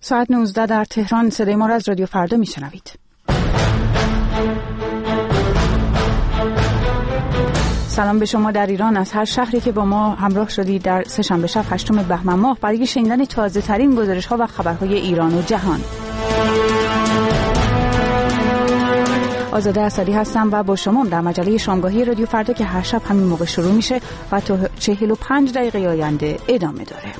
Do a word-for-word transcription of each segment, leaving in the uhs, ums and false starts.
ساعت نوزده در تهران. صدای ما را از رادیو فردا میشنوید. سلام به شما در ایران از هر شهری که با ما همراه شدید در سه‌شنبه شب هشتم بهمن ماه برای شنیدن تازه ترین گزارش ها و خبرهای ایران و جهان. آزاده اسدی هستم و با شما در مجله شامگاهی رادیو فردا که هر شب همین موقع شروع میشه و تا چهل و پنج دقیقه آینده ادامه داره.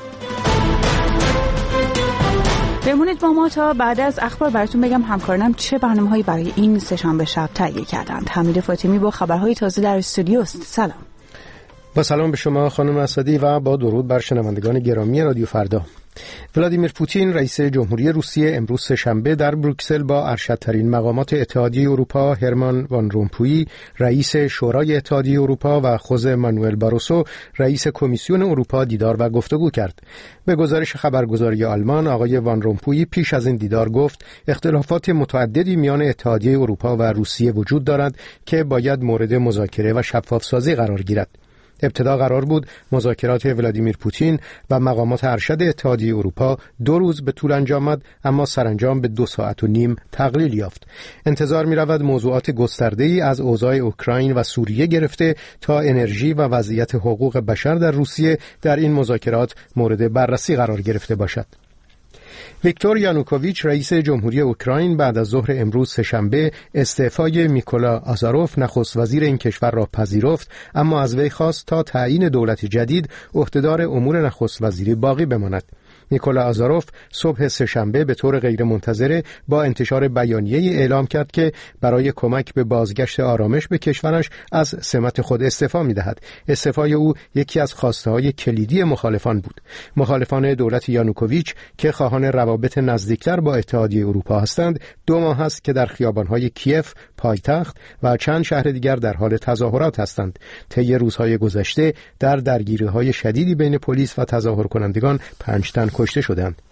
بمونید با ما تا بعد از اخبار براتون بگم همکارانم چه برنامه‌هایی برای این سه‌شنبه شب تهیه کردند. حمید فاطمی با خبرهای تازه در استودیو است. سلام. با سلام به شما خانم اسدی و با درود بر شنوندگان گرامی رادیو فردا. ولادیمیر پوتین رئیس جمهوری روسیه امروز سه‌شنبه در بروکسل با ارشدترین مقامات اتحادیه اروپا هرمان وان رومپوی رئیس شورای اتحادیه اروپا و خوزه مانوئل باروسو رئیس کمیسیون اروپا دیدار و گفتگو کرد. به گزارش خبرگزاری آلمان آقای وان رومپوی پیش از این دیدار گفت اختلافات متعددی میان اتحادیه اروپا و روسیه وجود دارد که باید مورد مذاکره و شفاف‌سازی قرار گیرد. ابتدا قرار بود مذاکرات ولادیمیر پوتین و مقامات ارشد اتحادیه اروپا دو روز به طول انجامد، اما سرانجام به دو ساعت و نیم تقلیل یافت. انتظار می رود موضوعات گسترده‌ای از اوضاع اوکراین و سوریه گرفته تا انرژی و وضعیت حقوق بشر در روسیه در این مذاکرات مورد بررسی قرار گرفته باشد. ویکتور یانوکوویچ رئیس جمهوری اوکراین بعد از ظهر امروز سه‌شنبه استعفای میکولا آزاروف نخست وزیر این کشور را پذیرفت، اما از وی خواست تا تعیین دولت جدید عهدهدار امور نخست وزیری باقی بماند. نیکولا آزاروف صبح سه‌شنبه به طور غیرمنتظره با انتشار بیانیه‌ای اعلام کرد که برای کمک به بازگشت آرامش به کشورش از سمت خود استعفا می‌دهد. استعفای او یکی از خواسته‌های کلیدی مخالفان بود. مخالفان دولت یانوکوویچ که خواهان روابط نزدیکتر با اتحادیه اروپا هستند، دو ماه است که در خیابان‌های کیف، پایتخت و چند شهر دیگر در حال تظاهرات هستند. طی روزهای گذشته در درگیری‌های شدیدی بین پلیس و تظاهرکنندگان پنج تن کشته شدند.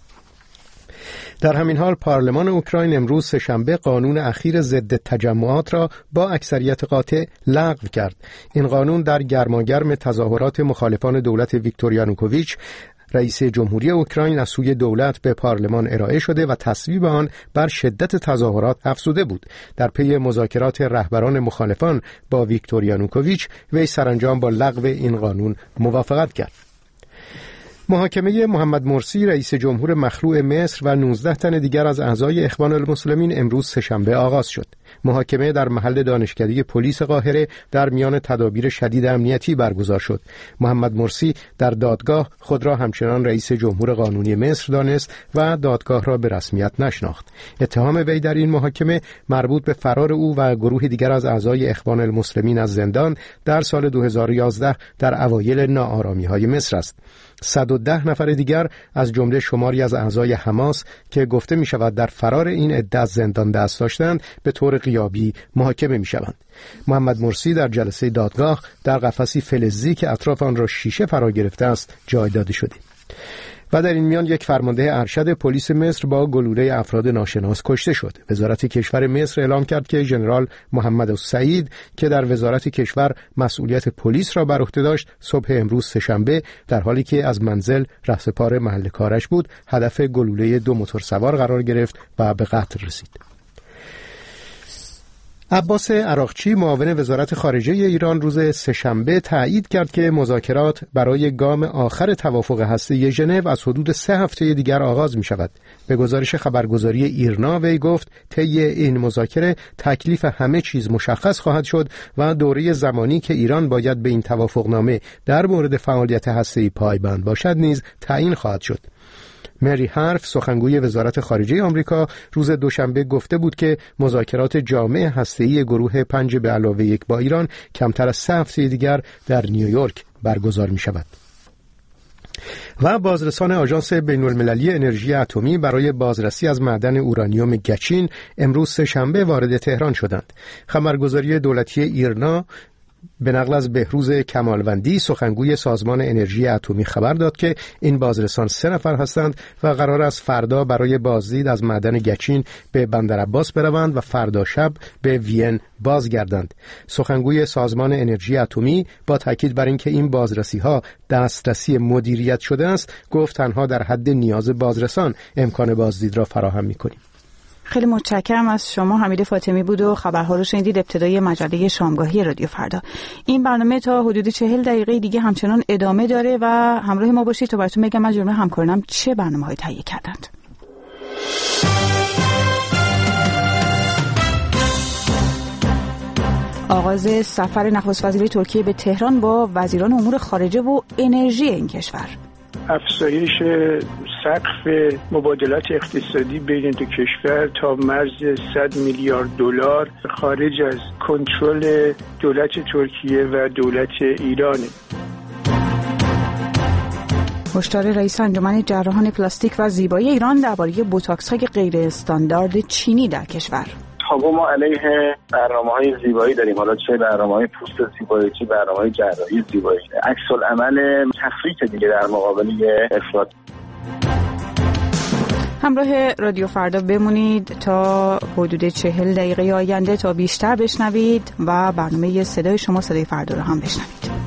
در همین حال پارلمان اوکراین امروز سه‌شنبه قانون اخیر ضد تجمعات را با اکثریت قاطع لغو کرد. این قانون در گرماگرم تظاهرات مخالفان دولت ویکتور یانوکوویچ رئیس جمهوری اوکراین از سوی دولت به پارلمان ارائه شده و تصویب آن بر شدت تظاهرات افزوده بود. در پی مذاکرات رهبران مخالفان با ویکتور یانوکوویچ وی سرانجام با لغو این قانون موافقت کرد. محاکمه محمد مرسی رئیس جمهور مخلوع مصر و نوزده تن دیگر از اعضای اخوان المسلمین امروز سه‌شنبه آغاز شد. محاکمه در محل دانشکده پلیس قاهره در میان تدابیر شدید امنیتی برگزار شد. محمد مرسی در دادگاه خود را همچنان رئیس جمهور قانونی مصر دانست و دادگاه را به رسمیت نشناخت. اتهام وی در این محاکمه مربوط به فرار او و گروه دیگر از اعضای اخوان المسلمین از زندان در سال دو هزار و یازده در اوایل ناآرامی‌های مصر است. صد و ده نفر دیگر از جمله شماری از اعضای حماس که گفته می شود در فرار این عده از زندان دست داشتند به طور غیابی محاکمه می شوند. محمد مرسی در جلسه دادگاه در قفسی فلزی که اطراف آن را شیشه فرا گرفته است جای داده شده. و در این میان یک فرمانده ارشد پلیس مصر با گلوله افراد ناشناس کشته شد. وزارت کشور مصر اعلام کرد که ژنرال محمد السعید که در وزارت کشور مسئولیت پلیس را بر عهده داشت، صبح امروز سه‌شنبه در حالی که از منزل رهسپار محل کارش بود، هدف گلوله دو موتورسوار قرار گرفت و به قتل رسید. عباس عراقچی معاون وزارت خارجه ایران روز سه‌شنبه تایید کرد که مذاکرات برای گام آخر توافق هسته‌ای ژنو از حدود سه هفته دیگر آغاز می شود. به گزارش خبرگزاری ایرنا وی گفت طی این مذاکره تکلیف همه چیز مشخص خواهد شد و دوره زمانی که ایران باید به این توافقنامه در مورد فعالیت هسته‌ای پایبند باشد نیز تعیین خواهد شد. مری هارف سخنگوی وزارت خارجه آمریکا روز دوشنبه گفته بود که مذاکرات جامع هسته‌ای گروه پنج به علاوه یک با ایران کمتر از سه هفته دیگر در نیویورک برگزار می شود. و بازرسان آژانس بین‌المللی انرژی اتمی برای بازرسی از معدن اورانیوم گچین امروز سه‌شنبه وارد تهران شدند. خبرگزاری دولتی ایرنا به نقل از بهروز کمالوندی سخنگوی سازمان انرژی اتمی خبر داد که این بازرسان سه نفر هستند و قرار است فردا برای بازدید از معدن گچین به بندرعباس بروند و فردا شب به وین بازگردند. سخنگوی سازمان انرژی اتمی با تاکید بر اینکه این بازرسی‌ها دسترسی مدیریت شده است، گفت تنها در حد نیاز بازرسان امکان بازدید را فراهم می‌کنیم. خیلی متشکرم از شما. حمید فاطمی بود و خبرها رو شنیدید. ابتدای مجله شامگاهی رادیو فردا. این برنامه تا حدود چهل دقیقه دیگه همچنان ادامه داره و همراه ما باشید تا براتون بگم از جمله همکارانم چه برنامه‌هایی تهیه کردند. آغاز سفر نخست وزیر ترکیه به تهران با وزیران امور خارجه و انرژی این کشور. افزایش سقف مبادلات اقتصادی بین دو کشور تا مرز صد میلیارد دلار خارج از کنترل دولت ترکیه و دولت ایران. هشدار رئیس انجمن جراحان پلاستیک و زیبایی ایران درباره بوتاکس‌های غیر استاندارد چینی در کشور. خب ما علیه برنامه‌های زیبایی داریم، حالا چه برنامه‌های پوست زیبایی چه برنامه‌های جراحی زیبایی. عکس العمل تفریط دیگه در مقابل افراد. همراه رادیو فردا بمونید تا حدود چهل دقیقه آینده تا بیشتر بشنوید و برنامه صدای شما صدای فردا رو هم بشنوید.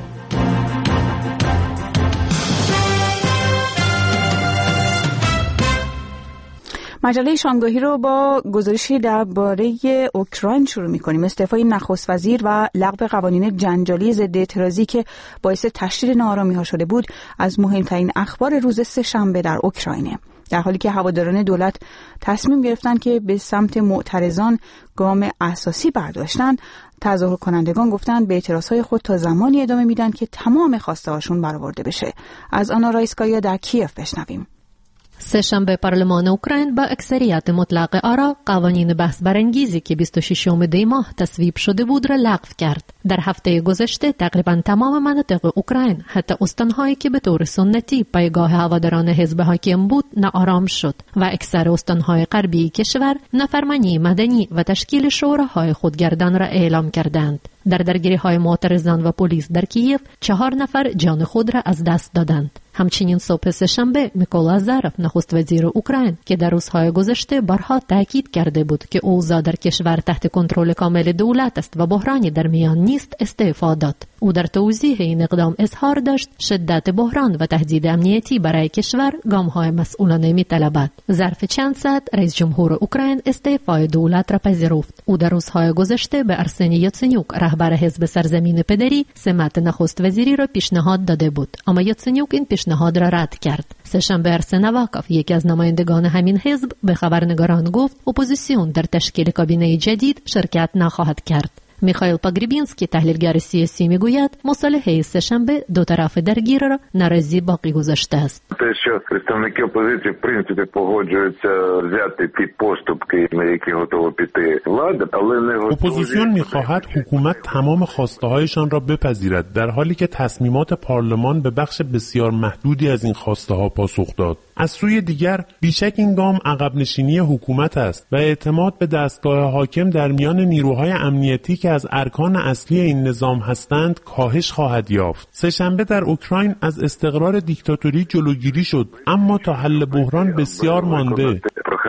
مجله شامگاهی رو با گزارشی درباره اوکراین شروع می‌کنیم. استعفای نخست وزیر و لغو قوانین جنجالی ضد اعتراضی که باعث تشدید ناآرامی‌ها شده بود از مهمترین اخبار روز سه‌شنبه در اوکراینه. در حالی که هواداران دولت تصمیم گرفتن که به سمت معترضان گام اساسی برداشتن، تظاهر کنندگان گفتند به اعتراضهای خود تا زمانی ادامه میدن که تمام خواسته هاشون برآورده بشه. از آنا رایسکایا در کیف بشنویم. سه‌شنبه پارلمان اوکراین با اکثریت مطلق آرا قوانین بحث برانگیزی که بیست و ششم دی ماه تصویب شده بود را لغو کرد. در هفته گذشته تقریبا تمام مناطق اوکراین، حتی استانهایی که به طور سنتی پایگاه هواداران حزب حاکم بود، ناآرام شد و اکثر استانهای غربی کشور نافرمانی مدنی و تشکیل شوراهای خودگردان را اعلام کردند. در درگیری‌های معترضان و پلیس در کیف چهار نفر جان خود را از دست دادند. همچنین صبح سه‌شنبه میکولا آزاروف نخست وزیر اوکراین که در روزهای گذشته بارها تاکید کرده بود که اوضاع در کشور تحت کنترل کامل دولت است و بحرانی در میان نیست، استعفا داد. او در توضیح این اقدام اظهار داشت شدت بحران و تهدید امنیتی برای کشور گام‌های مسئولانه می‌طلبد. ظرف چند ساعت رئیس جمهور اوکراین استعفای دولت را پذیرفت. او در روزهای گذشته به ارسنی یاتسنیوک رهبر حزب سرزمین پدری سمت نخست وزیری را پیشنهاد داده بود، اما یاتسنیوک این پیشنهاد را رد کرد. سه‌شنبه ارسن نواکوف، یکی از نمایندگان همین حزب، به خبرنگاران گفت اپوزیسیون در تشکیل کابینه جدید شرکت نخواهد کرد. میخائیل پاگریبینسکی تحلیلگر سیاسی میگوید مصالحه سه‌شنبه دو طرف درگیر را ناراضی باقی گذاشته است. те, що представники опозиції, в принципі, погоджуються взяти ті поступки, на які готова піти влада, але не готові. اپوزیسیون میخواهد حکومت تمام خواسته‌هایشان را بپذیرد، در حالی که تصمیمات پارلمان به بخش بسیار محدودی از این خواسته‌ها پاسخ داد. از سوی دیگر بیشک این گام عقب نشینی حکومت است و اعتماد به دستگاه حاکم در میان نیروهای امنیتی که از ارکان اصلی این نظام هستند کاهش خواهد یافت. سه‌شنبه در اوکراین از استقرار دیکتاتوری جلوگیری شد، اما تا حل بحران بسیار مانده.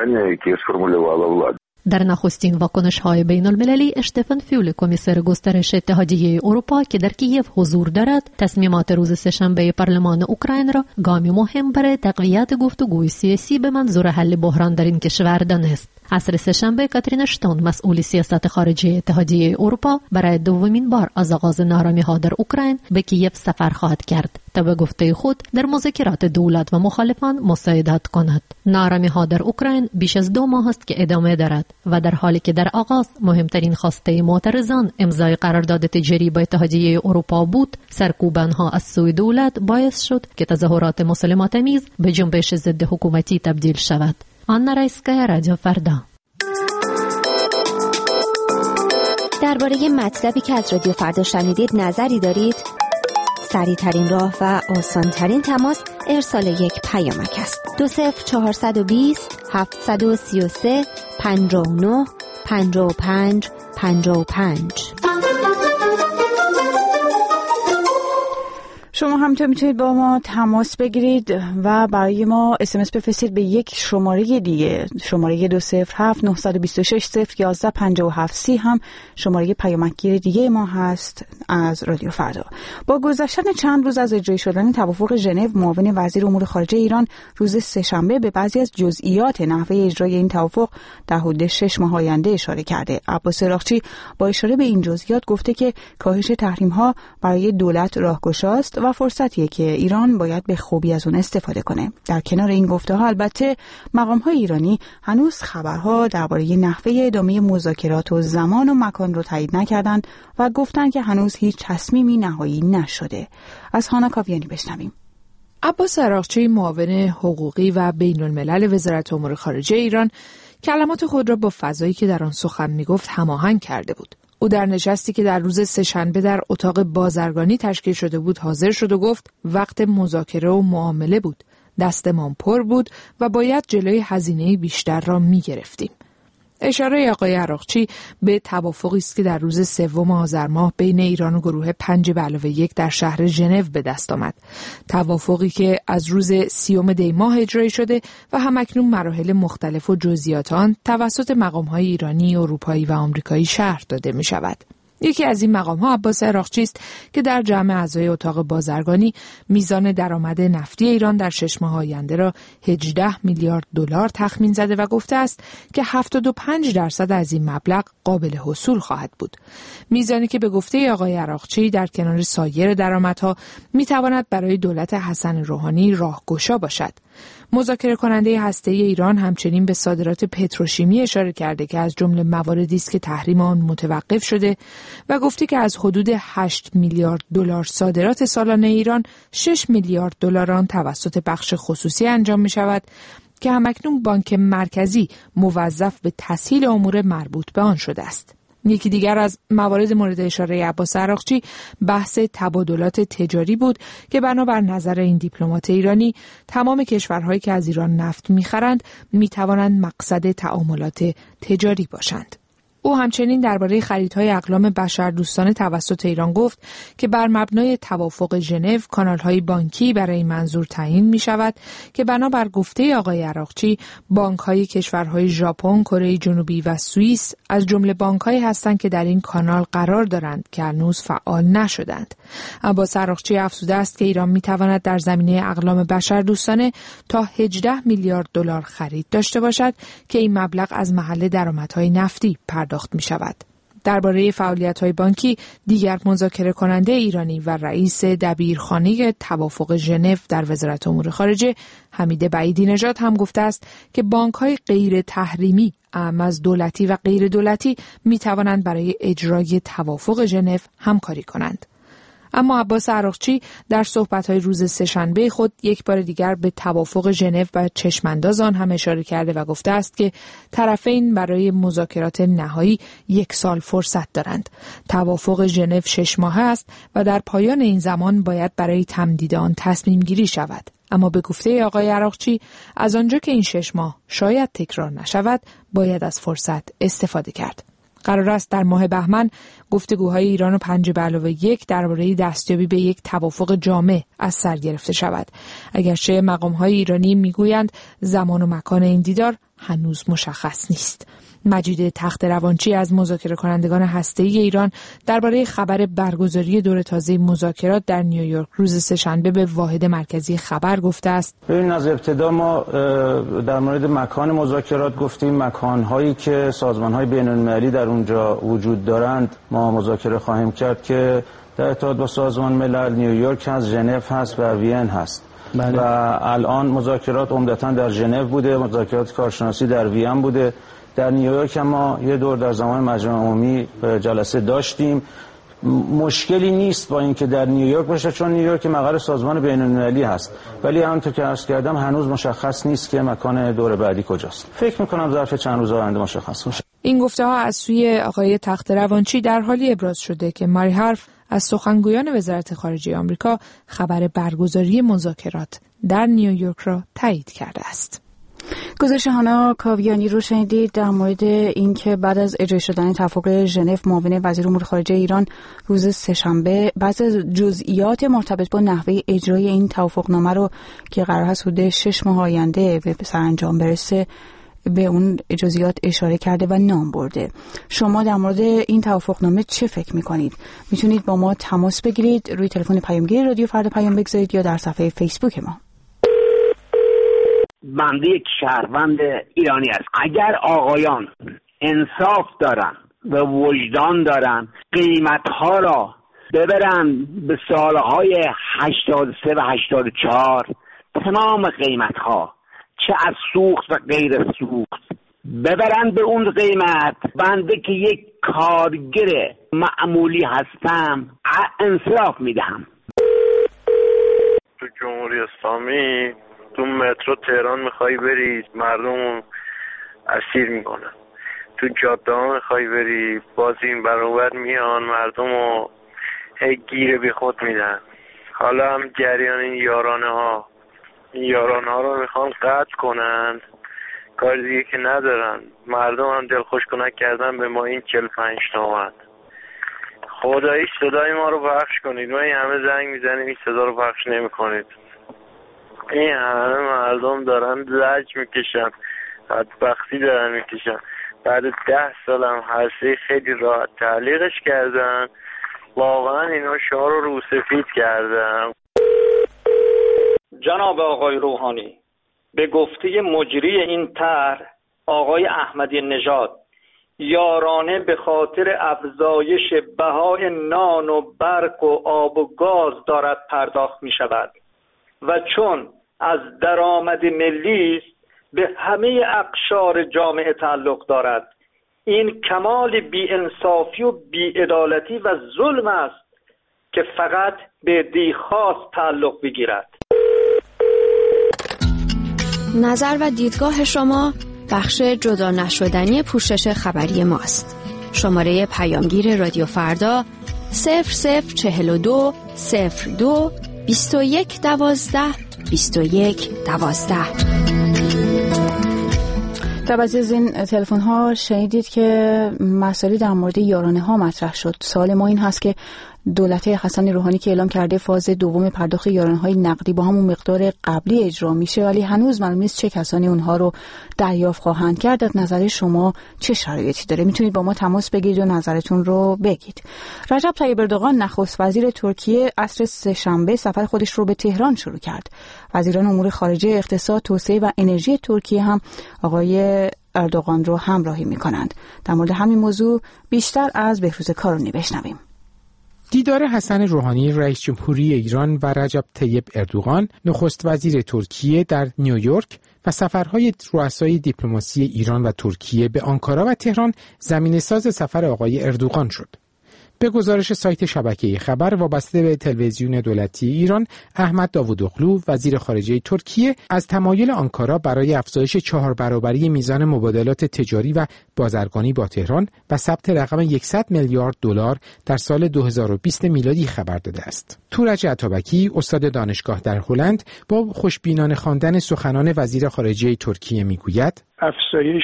در نخستین واکنش‌های بین‌المللی اشتفان فیول، کمیسر گسترش اتحادیه اروپا که در کیف حضور دارد، تصمیمات روز سه‌شنبه پارلمان اوکراین را گامی مهم برای تقویت گفتگوی سیاسی به منظور حل بحران در این کشور دانست. عصر سه‌شنبه کاترین اشتون، مسئول سیاست خارجی اتحادیه اروپا، برای دومین بار از آغاز نارامی‌ها در اوکراین به کیف سفر خواهد کرد تا به گفته خود در مذاکرات دولت و مخالفان مساعدت کند. نارامی‌ها در اوکراین بیش از دو ماه است که ادامه دارد و در حالی که در آغاز مهمترین خواسته معترضان امضای قرارداد تجاری با اتحادیه اروپا بود، سرکوبان‌ها از سوی دولت باعث شد که تظاهرات مسالمت‌آمیز به جنبش ضد حکومتی تبدیل شود. آنا رایسکایا، رادیو فردا. درباره مطلبی که از رادیو فردا شنیدید نظری دارید؟ سریع ترین راه و آسان ترین تماس ارسال یک پیامک است. دو صفر چهارصد و بیست هفتصد و سی و سه پنجاه و نه پنجاه و پنج پنجاه و پنج. شما همینطور میتونید با ما تماس بگیرید و برای ما اس ام اس بفرستید به یک شماره دیگه، شماره دو صفر هفت نه دو شش صفر یازده پنجاه و هفت سی هم شماره پیامکگیر دیگه ما هست از رادیو فردا. با گذشتن چند روز از اجرای شدن توافق ژنو، معاون وزیر امور خارجه ایران روز سه‌شنبه به بعضی از جزئیات نحوه اجرای این توافق در حدود شش ماه آینده اشاره کرده. عباس عراقچی با اشاره به این جزئیات گفته که کاهش تحریم‌ها برای دولت راهگشاست و فرصتیه که ایران باید به خوبی از اون استفاده کنه. در کنار این گفته‌ها البته مقام‌های ایرانی هنوز خبرها درباره نحوه ادامه مذاکرات و زمان و مکان رو تایید نکردند و گفتند که هنوز هیچ تصمیمی نهایی نشده. از هانا کاویانی بشنویم. عباس عراقچی، معاون حقوقی و بین الملل وزارت امور خارجه ایران، کلمات خود را با فضایی که در آن سخن می‌گفت هماهنگ کرده بود. او در نشستی که در روز سه‌شنبه در اتاق بازرگانی تشکیل شده بود حاضر شد و گفت وقت مذاکره و معامله بود. دستمان پر بود و باید جلوی هزینه بیشتر را می‌گرفتیم. اشاره آقای عراقچی به توافقی است که در روز سوم آذر ماه بین ایران و گروه پنج به علاوه یک در شهر ژنو به دست آمد. توافقی که از روز سیوم دی ماه اجرایی شده و همکنون مراحل مختلف و جزئیات آن توسط مقام‌های ایرانی، اروپایی و آمریکایی شرح داده می شود. یکی از این مقام‌ها عباس عراقچی است که در جمع اعضای اتاق بازرگانی میزان درآمد نفتی ایران در شش ماه آینده را هجده میلیارد دلار تخمین زده و گفته است که هفتاد و پنج درصد از این مبلغ قابل حصول خواهد بود. میزانی که به گفته آقای عراقچی در کنار سایر درآمدها میتواند برای دولت حسن روحانی راهگشا باشد. مذاکره کننده هسته‌ای ایران همچنین به صادرات پتروشیمی اشاره کرده که از جمله مواردی است که تحریم آن متوقف شده و گفته که از حدود هشت میلیارد دلار صادرات سالانه ایران شش میلیارد دلار آن توسط بخش خصوصی انجام می شود که همکنون بانک مرکزی موظف به تسهیل امور مربوط به آن شده است. یکی دیگر از موارد مورد اشاره عباس عراقچی بحث تبادلات تجاری بود که بنابر نظر این دیپلمات ایرانی تمام کشورهایی که از ایران نفت می‌خرند می‌توانند مقصد تعاملات تجاری باشند. او همچنین درباره خریدهای اقلام بشردوستانه توسط ایران گفت که بر مبنای توافق ژنو کانال‌های بانکی برای این منظور تعیین می‌شود که بنابر گفته آقای عراقچی بانک‌های کشورهای ژاپن، کره جنوبی و سوئیس از جمله بانک‌هایی هستند که در این کانال قرار دارند که هنوز فعال نشدند. عباس عراقچی افزوده است که ایران می‌تواند در زمینه اقلام بشردوستانه تا هجده میلیارد دلار خرید داشته باشد که این مبلغ از محل درآمدهای نفتی پرداخت می شود. درباره فعالیت‌های بانکی دیگر مذاکره کننده ایرانی و رئیس دبیرخانه توافق ژنو در وزارت امور خارجه حمید بعیدی نژاد هم گفته است که بانک‌های غیر تحریمی اعم از دولتی و غیر دولتی می توانند برای اجرای توافق ژنو همکاری کنند. اما عباس عراقچی در صحبت‌های روز سه‌شنبه خود یک بار دیگر به توافق ژنو و چشمانداز آن هم اشاره کرده و گفته است که طرفین برای مذاکرات نهایی یک سال فرصت دارند. توافق ژنو شش ماهه است و در پایان این زمان باید برای تمدید آن تصمیم گیری شود. اما به گفته آقای عراقچی از آنجا که این شش ماه شاید تکرار نشود باید از فرصت استفاده کرد. قرار است در ماه بهمن گفتگوهای ایران و پنج به علاوه یک درباره دستیابی به یک توافق جامع از سر گرفته شود. اگرچه مقام‌های ایرانی میگویند زمان و مکان این دیدار هنوز مشخص نیست. مجید تخت روانچی از مذاکره کنندگان هسته‌ای ایران درباره خبر برگزاری دور تازه مذاکرات در نیویورک روز سه‌شنبه به واحد مرکزی خبر گفته است: ببین، از ابتدا ما در مورد مکان مذاکرات گفتیم، مکان‌هایی که سازمان‌های بین‌المللی در اونجا وجود دارند ما مذاکره خواهیم کرد که در ارتباط با سازمان ملل نیویورک هست، ژنو هست و وین هست. بله. و الان مذاکرات عمدتاً در ژنو بوده، مذاکرات کارشناسی در وین بوده. در نیویورک ما یه دور در زمان مجمع عمومی جلسه داشتیم. مشکلی نیست با اینکه در نیویورک باشه چون نیویورک مقر سازمان بین‌المللی هست، ولی همونطور که عرض کردم هنوز مشخص نیست که مکان دور بعدی کجاست. فکر می‌کنم ظرف چند روز آینده مشخص میشه. این گفته‌ها از سوی آقای تخت روانچی در حالی ابراز شده که ماری حرف از سخنگویان وزارت خارجه آمریکا خبر برگزاری مذاکرات در نیویورک را تایید کرده است. گزارش هانا کاویانی رو شنیدید در مورد اینکه بعد از اجرا شدن توافق ژنو معاون وزیر امور خارجه ایران روز سه‌شنبه بعضی از جزئیات مرتبط با نحوه اجرای این توافقنامه رو که قرار هست حدود شش ماه آینده به سرانجام برسه به اون جزئیات اشاره کرده و نام برده. شما در مورد این توافقنامه چه فکر میکنید؟ میتونید با ما تماس بگیرید، روی تلفن پیامگیر رادیو فردا پیام بگذارید یا در صفحه فیسبوک ما. بنده یک شهروند ایرانی است. اگر آقایان انصاف دارن و وجدان دارن قیمتها را ببرن به سالهای هشتاد و سه و هشتاد و چهار، تمام قیمتها چه از سوخت و غیر سوخت ببرن به اون قیمت، بنده که یک کارگر معمولی هستم انصاف میدهم. تو جمهوری اسلامی تو مترو تهران میخوای بری مردم اسیر میکنن، تو جاده ها میخوای بری باز این برابر میان مردم رو گیره بی خود میدن. حالا هم جریان این یارانه ها این یارانه ها رو میخوان قطع کنن، کار دیگه که ندارن. مردم هم دل خوش کنک کردن به ما این چهل و پنج تومن. خدایی صدای ما رو پخش کنید، ما این همه زنگ میزنیم این صدا رو پخش نمی کنید. این همه مردم دارن زج میکشن، بدبختی دارن میکشن. بعد ده سال هم هسته خیلی راحت تعلیقش کردن، واقعا اینا شما رو روسفید کردن. جناب آقای روحانی، به گفته مجری این طرح آقای احمدی نژاد یارانه به خاطر افزایش بهای نان و برق و آب و گاز دارد پرداخت می شود و چون از درآمد ملی است به همه اقشار جامعه تعلق دارد. این کمال بی‌انصافی و بی‌عدالتی و ظلم است که فقط به عده‌ای خاص تعلق بگیرد. نظر و دیدگاه شما بخش جدا نشدنی پوشش خبری ماست. شماره پیامگیر رادیو فردا صفر صفر چهل و دو صفر دو بیست و یک دوازده بیست و یک دوازده. در بعضی از این تلفن ها شنیدید که مسئله در مورد یارانه ها مطرح شد. سوال ما این هست که دولت حسن روحانی که اعلام کرده فاز دوم پرداخت یارانه های نقدی با همون مقدار قبلی اجرا میشه، ولی هنوز معلوم نیست چه کسانی اونها رو دریافت خواهند کرد. از نظر شما چه شرایطی داره؟ میتونید با ما تماس بگیرید و نظرتون رو بگید. رجب طیب اردوغان نخست وزیر ترکیه عصر سه‌شنبه سفر خودش رو به تهران شروع کرد. وزیران امور خارجه، اقتصاد، توسعه و انرژی ترکیه هم آقای اردوغان رو همراهی میکنند. در مورد همین موضوع بیشتر از بهروز کارونی بشنویم. دیدار حسن روحانی رئیس جمهوری ایران و رجب طیب اردوغان نخست وزیر ترکیه در نیویورک و سفرهای رؤسای دیپلماسی ایران و ترکیه به آنکارا و تهران زمینه‌ساز سفر آقای اردوغان شد. به گزارش سایت شبکه خبر وابسته به تلویزیون دولتی ایران، احمد داوودوغلو وزیر خارجه ترکیه از تمایل آنکارا برای افزایش چهار برابری میزان مبادلات تجاری و بازرگانی با تهران و ثبت رقم صد میلیارد دلار در سال دو هزار و بیست میلادی خبر داده است. تورج عطابکی استاد دانشگاه در هلند با خوشبینانه خواندن سخنان وزیر خارجه ترکیه میگوید افزایش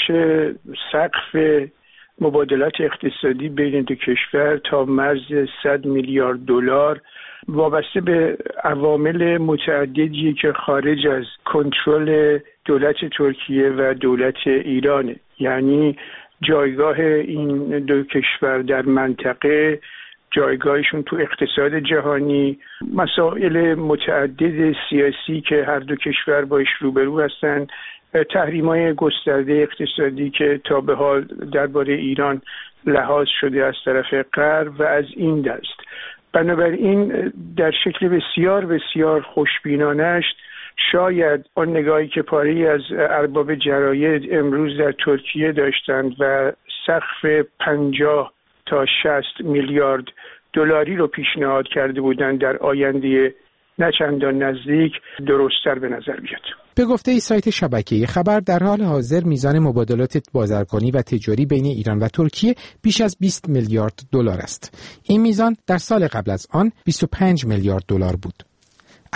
سقف مبادلات اقتصادی بین دو کشور تا مرز صد میلیارد دلار وابسته به عوامل متعددی که خارج از کنترل دولت ترکیه و دولت ایرانه، یعنی جایگاه این دو کشور در منطقه، جایگاهشون تو اقتصاد جهانی، مسائل متعدد سیاسی که هر دو کشور باش روبرو هستند، تحریم‌های گسترده اقتصادی که تا به حال درباره ایران لحاظ شده از طرف غرب و از این دست. بنابراین در شکل بسیار بسیار خوشبینانه‌اش شاید آن نگاهی که پاره‌ای از ارباب جراید امروز در ترکیه داشتند و سقف پنجاه تا شصت میلیارد دلاری رو پیشنهاد کرده بودند در آینده نه چندان نزدیک درست‌تر به نظر بیاد. به گفته ای سایت شبکه خبر در حال حاضر میزان مبادلات بازرگانی و تجاری بین ایران و ترکیه بیش از بیست میلیارد دلار است. این میزان در سال قبل از آن بیست و پنج میلیارد دلار بود.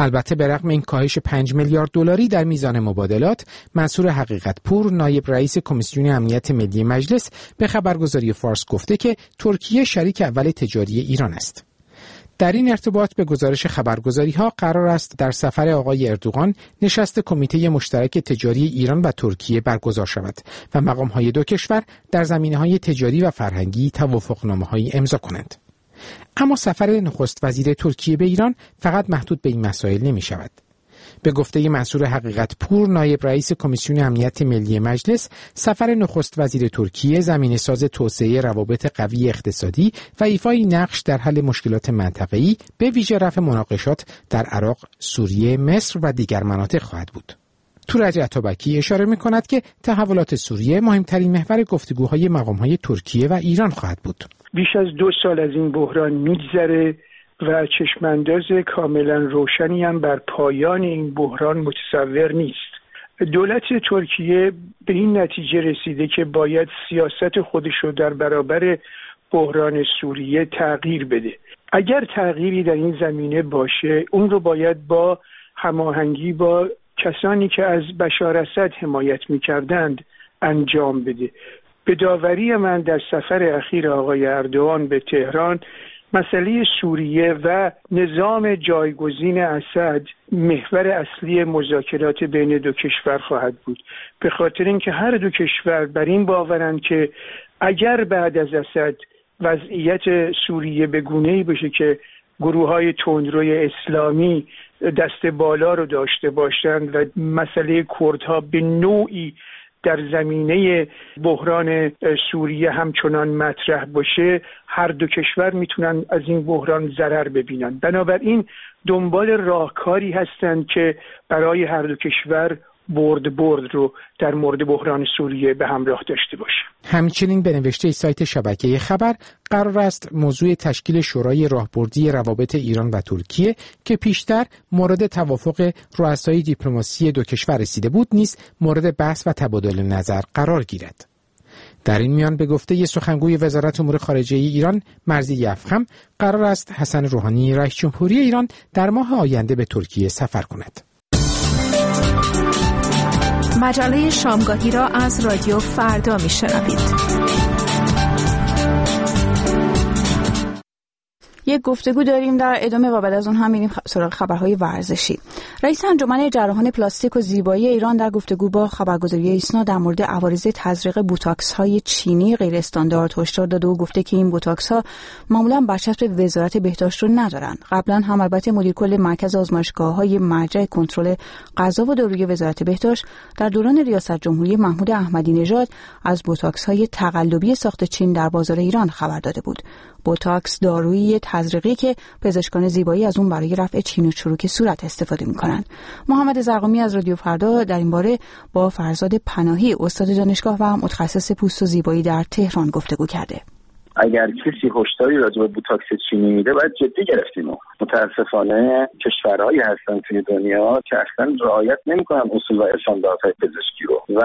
البته به رغم این کاهش پنج میلیارد دلاری در میزان مبادلات، منصور حقیقت پور نایب رئیس کمیسیون امنیت ملی مجلس به خبرگزاری فارس گفته که ترکیه شریک اول تجاری ایران است. در این ارتباط به گزارش خبرگزاری‌ها قرار است در سفر آقای اردوغان نشست کمیته مشترک تجاری ایران و ترکیه برگزار شود و مقام‌های دو کشور در زمینه‌های تجاری و فرهنگی توافقنامه‌هایی امضا کنند. اما سفر نخست وزیر ترکیه به ایران فقط محدود به این مسائل نمی شود. به گفته منصور حقیقت پور نایب رئیس کمیسیون امنیت ملی مجلس، سفر نخست وزیر ترکیه زمینه ساز توسعه روابط قوی اقتصادی و ایفای نقش در حل مشکلات منطقه‌ای به ویژه رفع مناقشات در عراق، سوریه، مصر و دیگر مناطق خواهد بود. تورج عطابکی اشاره می کند که تحولات سوریه مهمترین محور گفتگوهای مقام‌های ترکیه و ایران خواهد بود. بیش از دو سال از این بحران می‌گذره و چشمانداز کاملا روشنی هم بر پایان این بحران متصور نیست. دولت ترکیه به این نتیجه رسیده که باید سیاست خودش رو در برابر بحران سوریه تغییر بده. اگر تغییری در این زمینه باشه، اون رو باید با هماهنگی با کسانی که از بشار اسد حمایت می‌کردند انجام بده. به داوری من در سفر اخیر آقای اردوغان به تهران، مسئله سوریه و نظام جایگزین اسد محور اصلی مذاکرات بین دو کشور خواهد بود، به خاطر اینکه هر دو کشور بر این باورند که اگر بعد از اسد وضعیت سوریه به گونه‌ای بشه که گروه‌های تندروی اسلامی دست بالا رو داشته باشند و مسئله کردها به نوعی در زمینه بحران سوریه همچنان مطرح باشه، هر دو کشور میتونن از این بحران ضرر ببینن. بنابراین دنبال راهکاری هستند که برای هر دو کشور برد برد رو در مورد بحران سوریه به همراه داشته باشه. همچنین به نوشته سایت شبکه خبر قرار است موضوع تشکیل شورای راهبردی روابط ایران و ترکیه که پیشتر مورد توافق رؤسای دیپلماسی دو کشور رسیده بود نیز مورد بحث و تبادل نظر قرار گیرد. در این میان به گفته ی سخنگوی وزارت امور خارجه ایران مرضی افخم قرار است حسن روحانی رئیس جمهوری ایران در ماه آینده به ترکیه سفر کند. مجله شامگاهی را از رادیو فردا میشنوید. یک گفتگو داریم در ادامه و بعد از اون هم میریم سراغ خبرهای ورزشی. رئیس انجمن جراحان پلاستیک و زیبایی ایران در گفتگو با خبرگزاری ایسنا در مورد عوارض تزریق بوتاکس های چینی غیر استاندارد هشدار داده و گفته که این بوتاکس ها معمولا برچسب وزارت بهداشت رو ندارن. قبلا هم البته مدیر کل مرکز آزمایشگاه های مرجع کنترل غذا و داروی وزارت بهداشت در دوران ریاست جمهوری محمود احمدی نژاد از بوتاکس های تقلبی ساخت چین در بازار ایران خبر داده بود. بوتاکس دارویی تزریقی که پزشکان زیبایی از اون برای رفع چین و چروک صورت استفاده می‌کنند. محمد زرقامی از رادیو فردا در این باره با فرزاد پناهی استاد دانشگاه و متخصص پوست و زیبایی در تهران گفتگو کرده. اگر کسی هشداری راجع به بوتاکس چینی میده باید جدی گرفتیم. متاسفانه کشورهایی هستن توی دنیا که اصلا رعایت نمی‌کنن اصول و استانداردهای پزشکی رو و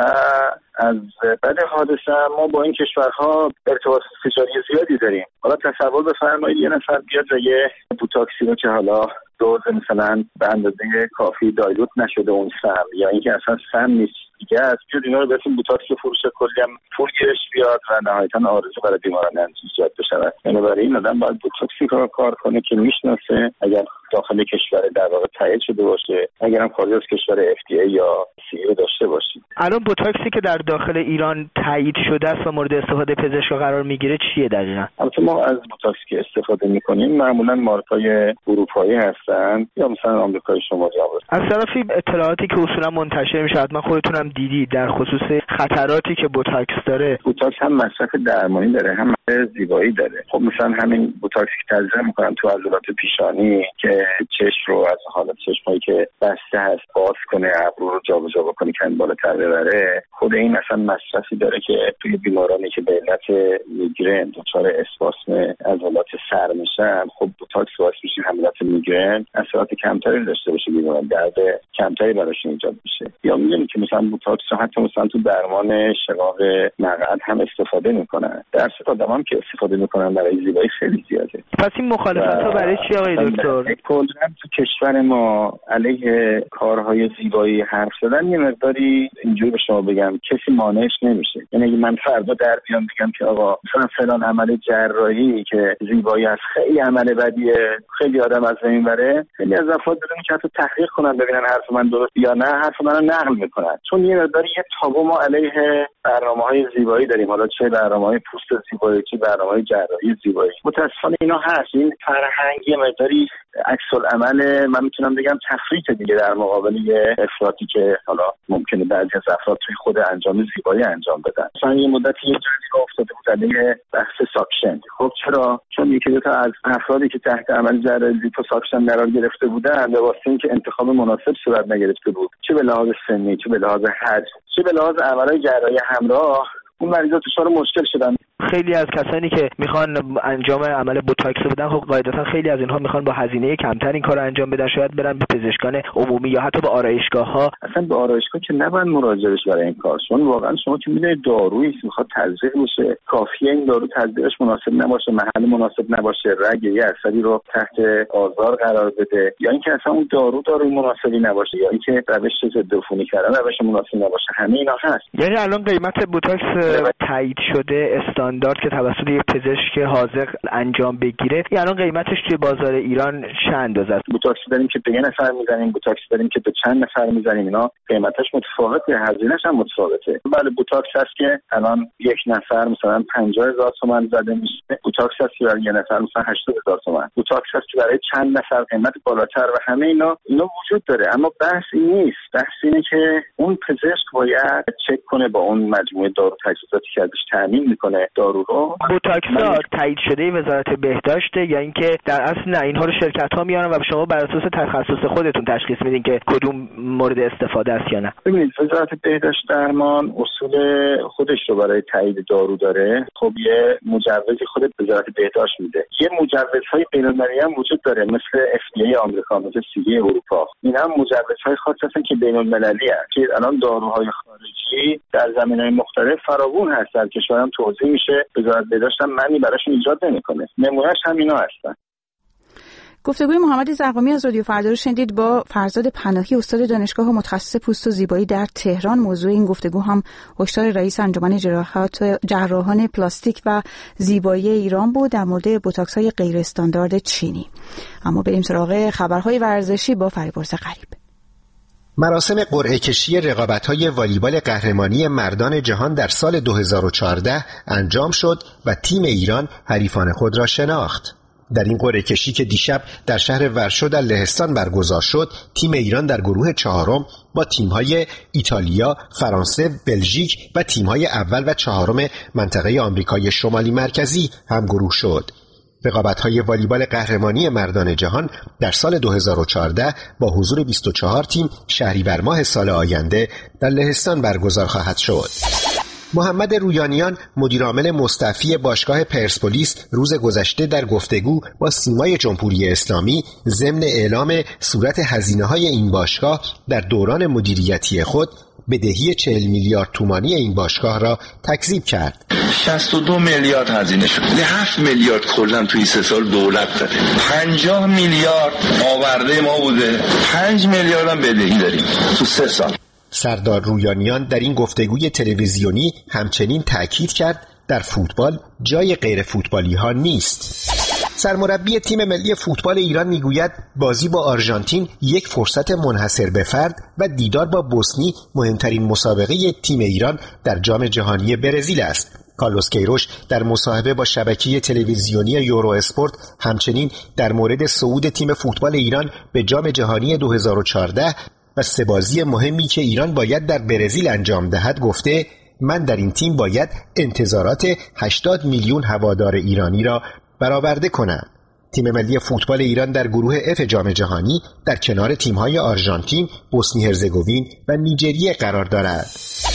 از بعد حادثه ما با این کشورها ارتباط تجاری زیادی داریم. حالا تصور بفرمایید یه نفر بیاد و یه بوتاکسی رو که حالا دوز مثلا به اندازه کافی دایلوت نشده اون سم یا اینکه اصلا سم نیست دیگه از جور اینا رو بهتون بوتاکس فروش کلی هم پول گیرش بیاد و نهایتا آرزو برای بیماران انجام بشه. یعنی برای این آدم باید بوتاکسی کار کار کنه که میشناسه، اگر داخل کشور در واقع تایید شده باشه، اگر هم خارج از کشور اف دی ای یا سی او داشته باشید. الان بوتاکسی که در داخل ایران تایید شده است و مورد استفاده پزشک قرار میگیره چیه دقیقاً؟ البته ما از بوتاکسی که استفاده میکنیم معمولا مارکای اروپایی هستن یا مثلا آمریکای شمالی. از طرفی اطلاعاتی که اصولا منتشر میشه حتما خودتونم دیدید در خصوص خطراتی که بوتاکس داره. بوتاکس هم مصرف درمانی داره هم زیبایی داره. خب مثلا همین بوتاکسی که تزریق میکنن تو عضلات پیشانی که چشم رو از حالت چشمایی که بسته هست باز کنه، ابرو رو جابجا بکنه که بالاتر ببره، خود این اصلا مصرفی داره که توی بیمارانی که به علت میگرن دچار اسپاسم عضلات سر میشن، خب بوتاکس باعث میشه حملات میگرن اثرات کمتری داشته باشه، بیماران درد کمتری براشون ایجاد میشه. یا میگن که مثلا بوتاکس حتی مثلا تو درمان شقاق مقعد هم استفاده میکنن. درصد آدمام که استفاده میکنن برای زیبایی خیلی زیاده. پس این مخالفت ها برای چی آقای دکتر؟ کلاً تو کشور ما علیه کارهای زیبایی حرف زدن یه مقداری اینجوری به شما بگم کسی مانعش نمیشه. یعنی اگه من فردا در بیام بگم که آقا مثلا فلان عمل جراحی که زیبایی از خیلی عمل بدیه، خیلی آدم از بین بره، خیلی از افراد بدون که حتی تحقیق کنن ببینن حرف من درست یا نه حرف منو نقل میکنن. چون یه مقداری یه تابو ما علیه برنامه‌های زیبایی داریم، حالا چه برنامه‌های پوست زیبایی چه برنامه‌های جراحی زیبایی. متأسفانه اینا هست. این فرهنگ یه مقداری عکس العمل من میتونم بگم تفریط دیگه در مقابل یه افراطی که حالا ممکنه بعضی از افراد توی خود انجام زیبایی انجام بدن. مثلا یه مدتی یه جریمه افتاده بود علیه بحث ساکشن. خب چرا؟ چون یکی دو تا از افرادی که تحت عمل جراحی لیپوساکشن قرار گرفته بودن به واسطه اینکه انتخاب مناسب صورت نگرفته بود، چه به لحاظ سنی، چه به لحاظ حجم، چه به لحاظ عملهای جراحی همراه، اون مریضا دچار مشکل شدن. خیلی از کسانی که میخوان انجام عمل بوتاکس بدن خب قاعدتا خیلی از اینها میخوان با هزینه کمتر این کارو انجام بدن، شاید برن به پزشکان عمومی یا حتی به آرایشگاه‌ها. اصلا به آرایشگاه که نباید مراجعه بشه برای این کار، چون واقعا شما که میدونید دارویی میخواد تزریق بشه، کافیه این دارو تزریقش مناسب نباشه، محل مناسب نباشه، رگ یه عصبی رو تحت آزار قرار بده، یا اینکه اصلا اون دارو داروی مناسبی نباشه، یا اینکه روش ضد عفونی کردن روش مناسبی نباشه. همه اینا هست. یعنی الان قیمت بوتاکس تایید شده استاندارد که توسط یک پزشک حاذق انجام بگیره، یعنی الان قیمتش توی بازار ایران چه اندازه است؟ بوتاکس داریم که به یه نفر میزنیم، بوتاکس داریم که به چند نفر میزنیم، اینا قیمتش متفاوته، هزینه‌ش هم متفاوته. بله بوتاکس هست که الان یک نفر مثلا پنجاه هزار تومان زده میشه، بوتاکس هست که برای یه نفر مثلا هشتاد هزار تومان، بوتاکس هست که برای چند نفر قیمت بالاتر و همه اینا اینا وجود داره. اما بحث این نیست، بحث اینه که اون پزشک باید چک کنه با اون مجموعه دارو تجهیزاتی که ازش تامین میکنه دارو رو. بوتاکس تایید شده وزارت بهداشت یا اینکه در اصل نه اینها رو شرکت ها میارن و شما بر اساس تخصص خودتون تشخیص میدین که کدوم مورد استفاده است یا نه؟ ببینید وزارت بهداشت درمان اصول خودش رو برای تایید دارو داره. خب یه مجوزی خود وزارت بهداشت میده. یه مجوزهای بین‌المللی هم وجود داره مثل اف دی ای آمریکا، مثل سی دی اروپا. اینا هم مجوزهای خاص هستن که بین‌المللی هستن که الان داروهای خارجی در زمینه‌های مختلف فراوون هست. در کشورم توضیح میشه، وزارت بهداشت هم معنی براشون ایجاد نمیکنه. نمونهش همینا هستن. گفتگوی محمد زرقامی از رادیو فردا رو شنیدید با فرزاد پناهی، استاد دانشگاه و متخصص پوست و زیبایی در تهران. موضوع این گفتگو هم هشدار رئیس انجمن جراحات جراحان پلاستیک و زیبایی ایران بود در مورد بوتاکس‌های غیر استاندارد چینی. اما بریم سراغ خبرهای ورزشی با فریبرز غریب. مراسم قرعه کشی رقابت‌های والیبال قهرمانی مردان جهان در سال دو هزار و چهارده انجام شد و تیم ایران حریفان خود را شناخت. در این قرعه کشی که دیشب در شهر ورشو در لهستان برگزار شد، تیم ایران در گروه چهارم با تیم‌های ایتالیا، فرانسه، بلژیک و تیم‌های اول و چهارم منطقه آمریکای شمالی مرکزی همگروه شد. رقابت‌های والیبال قهرمانی مردان جهان در سال دو هزار و چهارده با حضور بیست و چهار تیم شهریور ماه سال آینده در لهستان برگزار خواهد شد. محمد رویانیان مدیرعامل مستعفی باشگاه پرسپولیس روز گذشته در گفتگو با سیمای جمهوری اسلامی ضمن اعلام صورت هزینه‌های این باشگاه در دوران مدیریتی خود بدهی چهل میلیارد تومانی این باشگاه را تکذیب کرد. شصت و دو میلیارد هزینه شد. هفت میلیارد کلا توی سه سال دولت داده. پنجاه میلیارد آورده ما بوده. پنج میلیارد هم بدهی داریم تو سه سال. سردار رویانیان در این گفتگوی تلویزیونی همچنین تأکید کرد در فوتبال جای غیر فوتبالی ها نیست. سرمربی تیم ملی فوتبال ایران میگوید بازی با آرژانتین یک فرصت منحصر به فرد و دیدار با بوسنی مهمترین مسابقه تیم ایران در جام جهانی برزیل است. کارلوس کیروش در مصاحبه با شبکه تلویزیونی یورو اسپورت همچنین در مورد صعود تیم فوتبال ایران به جام جهانی دو هزار و چهارده و سه بازی مهمی که ایران باید در برزیل انجام دهد گفته من در این تیم باید انتظارات هشتاد میلیون هوادار ایرانی را برآورده کنم. تیم ملی فوتبال ایران در گروه اف جام جهانی در کنار تیم‌های آرژانتین، بوسنی هرزگوین و نیجریه قرار دارد.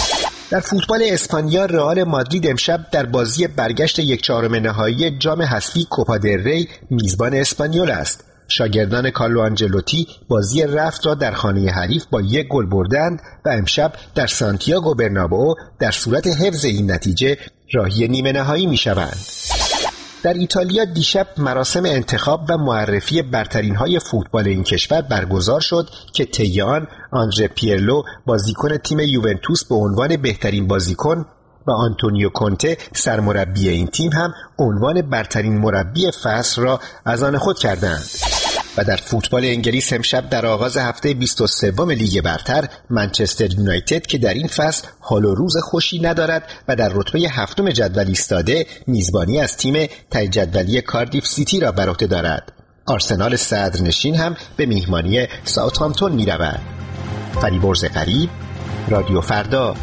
در فوتبال اسپانیا رئال مادرید امشب در بازی برگشت یک چهارم نهایی جام حذفی کوپا دل ری میزبان اسپانیول است. شاگردان کارلو آنجلوتی بازی رفت را در خانه حریف با یک گل بردند و امشب در سانتیاگو برنابئو در صورت حفظ این نتیجه راهی نیمه نهایی می‌شوند. در ایتالیا دیشب مراسم انتخاب و معرفی برترین‌های فوتبال این کشور برگزار شد که طی آن آندره پیرلو بازیکن تیم یوونتوس به عنوان بهترین بازیکن و آنتونیو کونته سرمربی این تیم هم عنوان برترین مربی فصل را از آن خود کردند. و در فوتبال انگلیس امشب در آغاز هفته بیست و سه لیگ برتر منچستر یونایتد که در این فصل حال و روز خوشی ندارد و در رتبه هفتم جدول ایستاده میزبانی از تیم ته جدولی کاردیف سیتی را بر عهده دارد. آرسنال صدرنشین هم به میهمانی ساوثهامپتون می‌رود. فریبرز غریب، رادیو فردا.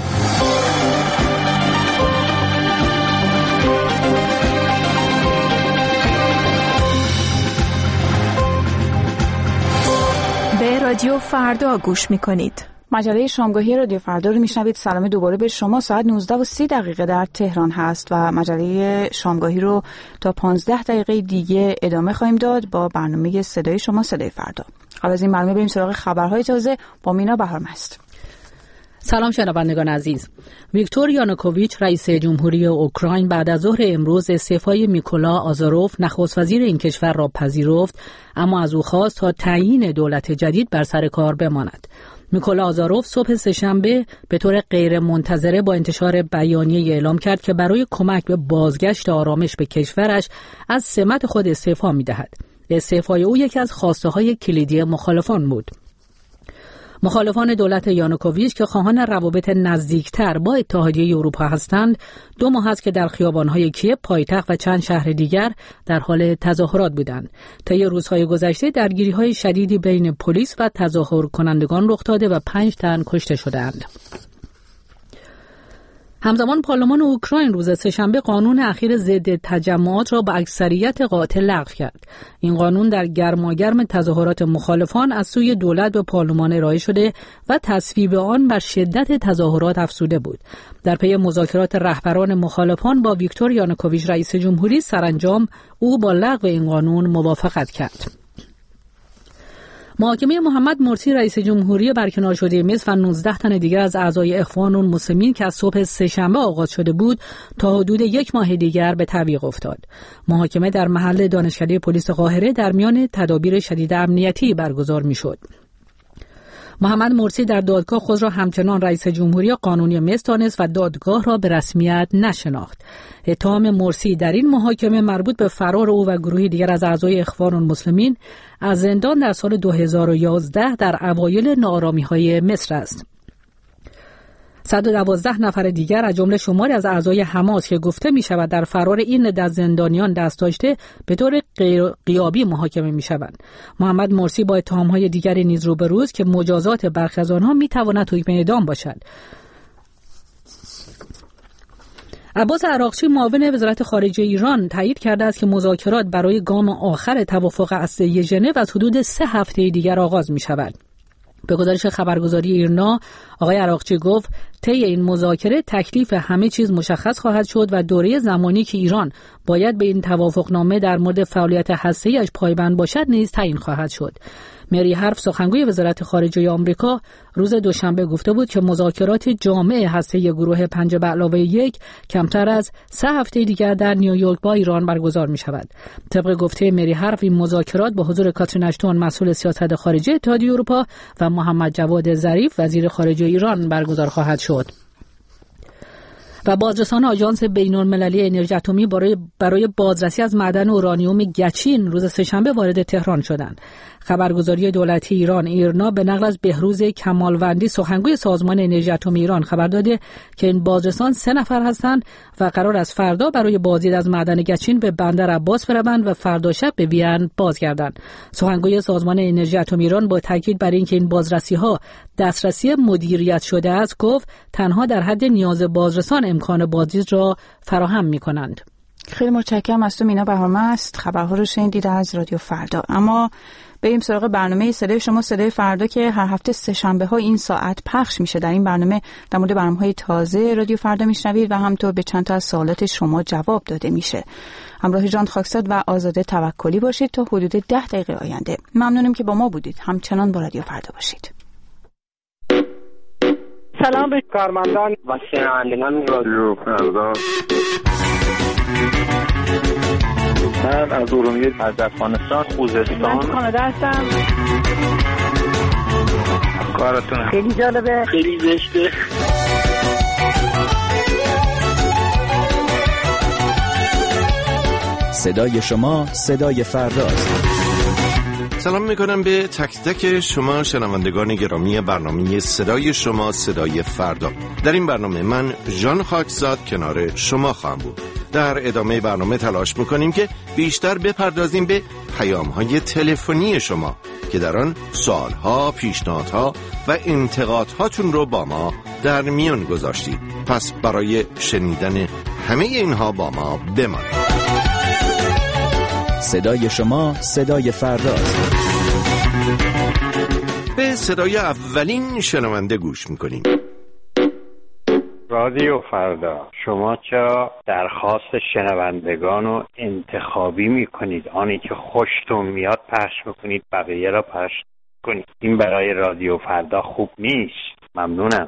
رادیو فردا گوش میکنید. مجله شامگاهی رادیو فردا رو میشنوید. سلام دوباره به شما. ساعت نوزده و سی دقیقه در تهران هست و مجله شامگاهی رو تا پانزده دقیقه دیگه ادامه خواهیم داد با برنامه صدای شما صدای فردا. قبل از این برنامه بریم سراغ خبرهای تازه با مینا بهارمست. سلام شنوندگان عزیز. ویکتور یانوکوویچ رئیس جمهوری اوکراین بعد از ظهر امروز استعفای میکولا آزاروف نخست وزیر این کشور را پذیرفت، اما از او خواست تا تعیین دولت جدید بر سر کار بماند. میکولا آزاروف صبح سه‌شنبه به طور غیر منتظره با انتشار بیانیه اعلام کرد که برای کمک به بازگشت آرامش به کشورش از سمت خود استعفا می‌دهد. استعفای او یکی از خواسته‌های کلیدی مخالفان بود. مخالفان دولت یانوکوویچ که خواهان روابط نزدیکتر با اتحادیه اروپا هستند، دو ماه است که در خیابان‌های کیև پایتخت و چند شهر دیگر در حال تظاهرات بودند. طی روزهای گذشته درگیری‌های شدیدی بین پلیس و تظاهر کنندگان رخ داده و پنج تن کشته شدند. همزمان پارلمان اوکراین روز سه‌شنبه قانون اخیر ضد تجمعات را با اکثریت قاطع لغو کرد. این قانون در گرماگرم تظاهرات مخالفان از سوی دولت به پارلمان ارائه شده و تصویب آن بر شدت تظاهرات افزوده بود. در پی مذاکرات رهبران مخالفان با ویکتور یانوکوویچ رئیس جمهوری سرانجام او با لغو این قانون موافقت کرد. محاکمه محمد مرسی رئیس جمهوری برکنار شده مصر و نوزده تن دیگر از اعضای اخوان المسلمین که از صبح سه‌شنبه آغاز شده بود تا حدود یک ماه دیگر به تعویق افتاد. محاکمه در محل دانشکده پلیس قاهره در میان تدابیر شدید امنیتی برگزار می‌شد. محمد مرسی در دادگاه خود را همچنان رئیس جمهوری قانونی مصر دانست و دادگاه را به رسمیت نشناخت. اتهام مرسی در این محاکمه مربوط به فرار او و گروهی دیگر از اعضای اخوان المسلمین از زندان در سال دو هزار و یازده در اوایل ناآرامی‌های مصر است. صد و دوازده نفر دیگر از جمله شماری از اعضای حماس که گفته می شود در فرار این عده زندانیان دست داشته به طور غیابی محاکمه می شوند. محمد مرسی با اتهام‌های دیگری نیز روبروست که مجازات برخی از آنها می تواند حکم اعدام باشد. عباس عراقچی معاون وزارت خارجه ایران تایید کرده است که مذاکرات برای گام آخر توافق اصلی ژنو از حدود سه هفته دیگر آغاز می شود. به گزارش خبرگزاری ایرنا، آقای عراقچی گفت طی این مذاکره تکلیف همه چیز مشخص خواهد شد و دوره زمانی که ایران باید به این توافقنامه در مورد فعالیت هسته‌ایش پایبند باشد نیز تعیین خواهد شد. مری هارف سخنگوی وزارت خارجه آمریکا روز دوشنبه گفته بود که مذاکرات جامع هسته‌ای گروه پنج به علاوه یک کمتر از سه هفته دیگر در نیویورک با ایران برگزار می شود. طبق گفته مری هارف این مذاکرات با حضور کاترین اشتون مسئول سیاست خارجه اتحادیه اروپا و محمد جواد ظریف وزیر خارجه ایران برگزار خواهد شد. و بازرسان آژانس بین‌المللی انرژی اتمی برای برای بازرسی از معدن اورانیوم گچین روز سه‌شنبه وارد تهران شدند. خبرگزاری دولتی ایران ایرنا به نقل از بهروز کمالوندی سخنگوی سازمان انرژی اتمی ایران خبر داده که این بازرسان سه نفر هستند و قرار است فردا برای بازدید از معدن گچین به بندر عباس بروند و فردا شب به وین بازگردند. سخنگوی سازمان انرژی اتمی ایران با تاکید بر اینکه این بازرسی‌ها دسترسی مدیریت شده است گفت تنها در حد نیاز بازرسان امکان بازدید را فراهم می‌کنند. خیلی متشکرم از تو مینا بهارمست. خبرها رو شنیدید از رادیو فردا. اما بریم سراغ برنامه صدای شما صدای فردا که هر هفته سه شنبه ها این ساعت پخش میشه. در این برنامه در مورد برنامه‌های تازه رادیو فردا میشنوید و همینطور به چند تا از سوالات شما جواب داده میشه. همراه ژان خاکزاد و آزاده توکلی باشید تا حدود ده دقیقه آینده. ممنونم که با ما بودید. همچنان با رادیو فردا باشید. سلام به کارمندان و شنوندگان رادیو فردا. من از ارومیه، از افغانستان، خوزستان. من کانادا هستم. کارتون خیلی جالبه، خیلی زشته. صدای شما صدای فرداست. سلام میکنم به تک تک شما شنوندگان گرامی برنامه صدای شما صدای فردا. در این برنامه من ژان خاکزاد کنار شما خواهم بود. در ادامه برنامه تلاش میکنیم که بیشتر بپردازیم به پیام‌های تلفنی شما که در آن سوال‌ها، پیشنهادها و انتقادهاتون رو با ما در میان گذاشتید. پس برای شنیدن همه اینها با ما بمانید. صدای شما صدای فرداست. به صدای اولین شنونده گوش میکنیم. رادیو فردا، شما چرا درخواست شنوندگان رو انتخابی میکنید؟ آنی که خوشتون میاد پخش میکنید، بقیه را پخش کنید. این برای رادیو فردا خوب نیست. ممنونم.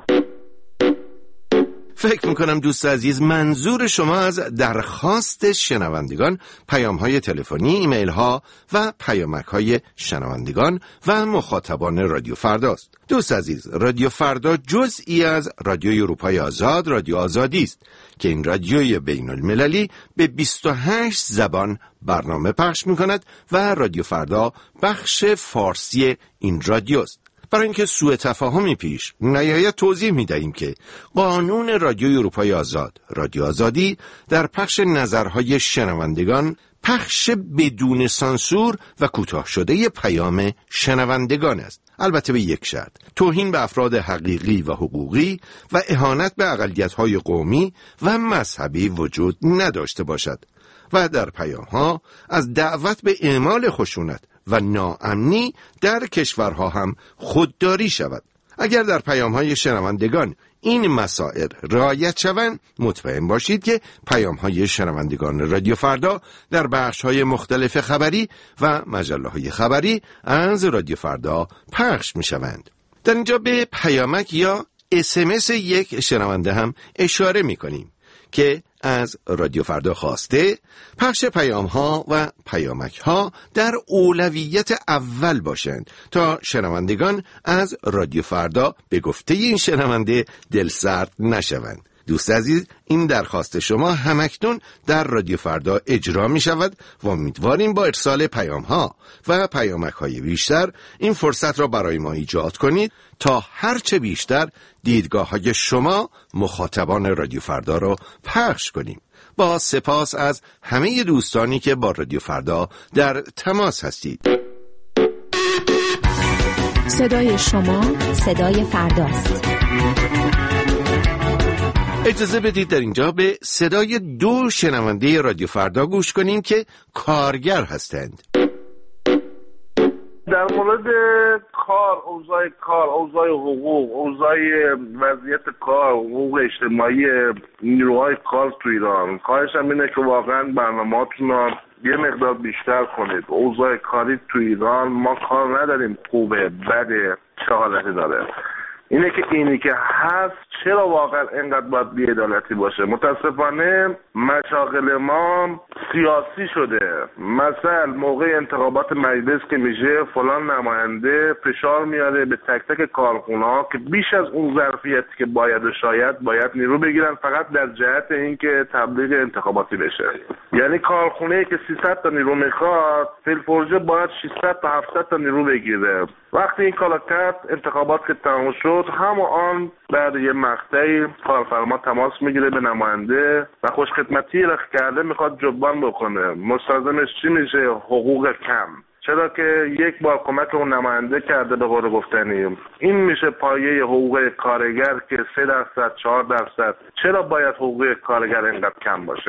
فکر میکنم دوست عزیز منظور شما از درخواست شنوندگان پیام‌های تلفنی، ایمیل‌ها و پیامک‌های شنوندگان و مخاطبان رادیو فرداست. دوست عزیز، رادیو فردا جزئی از رادیوی اروپای آزاد، رادیو آزادی است که این رادیوی بین المللی به بیست و هشت زبان برنامه پخش میکند و رادیو فردا بخش فارسی این رادیوست. برای اینکه سوء تفاهمی پیش نیاید توضیح می‌دهیم که قانون رادیوی اروپای آزاد، رادیو آزادی، در پخش نظرهای شنوندگان پخش بدون سانسور و کوتاه شده پیام شنوندگان است. البته به یک شرط: توهین به افراد حقیقی و حقوقی و اهانت به اقلیت‌های قومی و مذهبی وجود نداشته باشد و در پیام‌ها از دعوت به اعمال خشونت و ناامنی در کشورها هم خودداری شود. اگر در پیام‌های شنوندگان این مسائل رعایت شوند، مطمئن باشید که پیام‌های شنوندگان رادیو فردا در بخش‌های مختلف خبری و مجله‌های خبری از رادیو فردا پخش می‌شوند. در اینجا به پیامک یا اس ام اس یک شنونده هم اشاره می‌کنیم که از رادیو فردا خواسته پخش پیام ها و پیامک ها در اولویت اول باشند تا شنوندگان از رادیو فردا به گفته این شنونده دلسرد نشوند. دوست عزیز، این درخواست شما همکنون در رادیو فردا اجرا می شود و امیدواریم با ارسال پیام ها و پیامک های بیشتر این فرصت را برای ما ایجاد کنید تا هرچه بیشتر دیدگاه های شما مخاطبان رادیو فردا را پخش کنیم. با سپاس از همه دوستانی که با رادیو فردا در تماس هستید. صدای شما صدای فرداست. اجازه بدید در اینجا به صدای دو شنونده رادیو فردا گوش کنیم که کارگر هستند. در مورد کار، اوضاع کار، اوضاع حقوق، اوضاع وضعیت کار، حقوق اجتماعی نیروهای کار تو ایران، خواهشم اینه که واقعا برنامه‌هاتون رو یه مقدار بیشتر کنید. اوضاع کاری تو ایران، ما کار نداریم خوبه، بده، چه حالتی داره. اینه که اینی که هست چرا واقعا اینقدر باید بی‌عدالتی باشه؟ متاسفانه مشاغل ما سیاسی شده. مثلا موقع انتخابات مجلس که میشه فلان نماینده فشار میاره به تک تک کارخونه‌ها که بیش از اون ظرفیتی که باید و شاید باید نیرو بگیرن فقط در جهت اینکه تبلیغ انتخاباتی بشه. یعنی کارخونه‌ای که سیصد تا نیرو میخواد فیلفورجه باید ششصد تا هفتصد تا نیرو بگیره. وقتی این کارا کرد انتخابات که تمام شد، همون بعد یه مقطعی کارفرما تماس میگیره به نماینده و خوشخدمتی را کرده میخواد جبران بکنه. مستلزمش چی میشه؟ حقوق کم. چرا که یک بار کمک اون نماینده کرده به قول گفتنی. این میشه پایه حقوق کارگر که سه درصد چهار درصد. چرا باید حقوق کارگر اینقدر کم باشه؟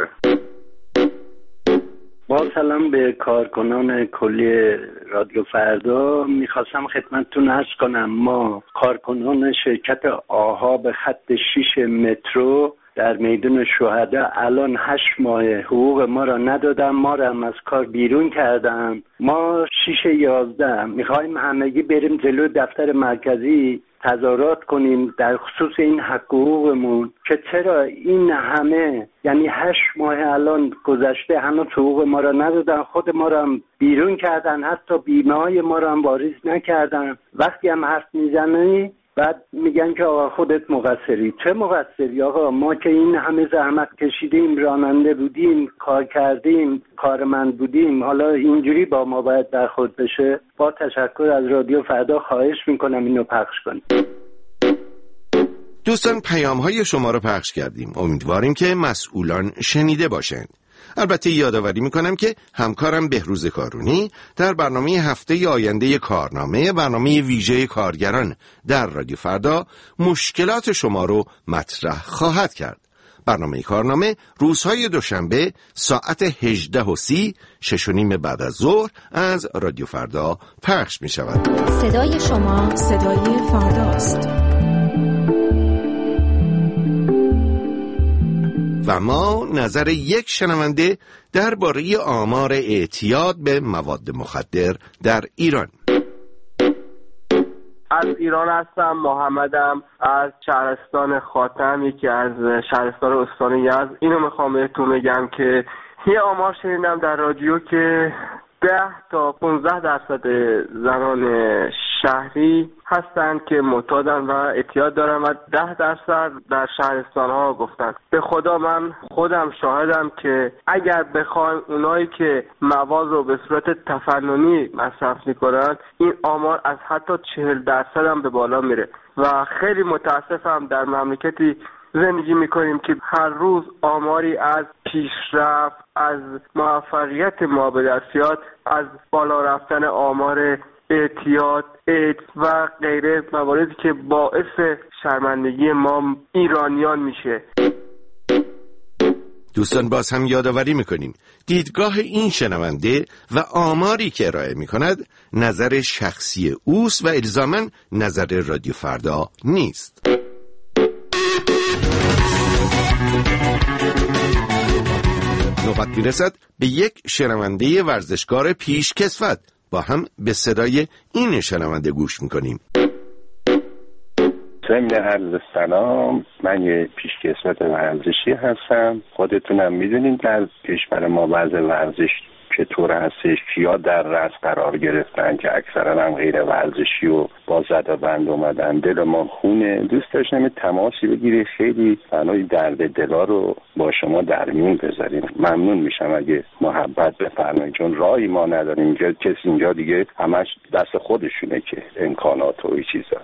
با سلام به کارکنان کلی رادیو فردا، میخواستم خدمتتون عرض کنم ما کارکنان شرکت آها به خط شش مترو در میدون شهدا الان هشت ماه حقوق ما را ندادن، ما را هم از کار بیرون کردن. ما شیش یازده میخوایم همگی بریم جلو دفتر مرکزی تظاهرات کنیم در خصوص این حق حقوقمون که چرا این همه، یعنی هشت ماه الان گذشته هنوز حقوق ما را ندادن، خود ما را هم بیرون کردن، حتی بیمه های ما را هم واریز نکردن. وقتی هم حرف میزنی بعد میگن که آقا خودت مقصری. چه مقصری آقا؟ ما که این همه زحمت کشیدیم، راننده بودیم، کار کردیم، کارمند بودیم، حالا اینجوری با ما باید برخورد بشه؟ با تشکر از رادیو فردا خواهش میکنم اینو پخش کنیم. دوستان پیام های شما رو پخش کردیم، امیدواریم که مسئولان شنیده باشند. البته یادآوری میکنم که همکارم بهروز کارونی در برنامه هفته آینده کارنامه، برنامه ویژه کارگران در رادیو فردا، مشکلات شما رو مطرح خواهد کرد. برنامه کارنامه روزهای دوشنبه ساعت هجده و سی، شش و نیم بعد از ظهر از رادیو فردا پخش می شود. صدای شما صدای فرداست. و ما نظر یک شنونده درباره آمار اعتیاد به مواد مخدر در ایران. از ایران هستم، محمدم، از شهرستان خاتم، یکی از شهرستان استان یزد. اینو میخوام بهتون بگم که یه آمار شنیدم در رادیو که ده تا پانزده درصد زنان شهری هستند که معتادن و اعتیاد دارن و ده درصد در شهرستان ها گفتن. به خدا من خودم شاهدم که اگر بخوایم اونایی که مواد رو به صورت تفننی مصرف میکنن، این آمار از حتی چهل درصد هم به بالا میره و خیلی متاسفم در مملکتی زندگی میکنیم که هر روز آماری از پیشرفت، از موفقیت ما به دستیابی، از بالا رفتن آمار اعتیاد، ایدز و غیره مواردی که باعث شرمندگی ما ایرانیان میشه. دوستان باز هم یادآوری میکنیم دیدگاه این شنونده و آماری که ارائه میکند نظر شخصی اوست و الزاماً نظر رادیو فردا نیست. نوبت میرسد به یک شنونده ورزشکار پیشکسوت. با هم به صدای این شنونده گوش میکنیم. ضمن عرض سلام، من یه پیشکسوت ورزشی هستم. خودتونم میدونید در کشور ما وضع ورزش چطور هستش، کیا در رأس قرار گرفتن که اکثرا هم غیر ورزشی و با زد و بند اومدن. دل ما خونه. دوست داشتم تماسی بگیری، خیلی فنای درد دلا رو با شما در میون بذاریم. ممنون میشم اگه محبت بفرمایید، چون راهی ما نداریم اینجا. کسی اینجا دیگه همش دست خودشونه که امکانات و چیزا.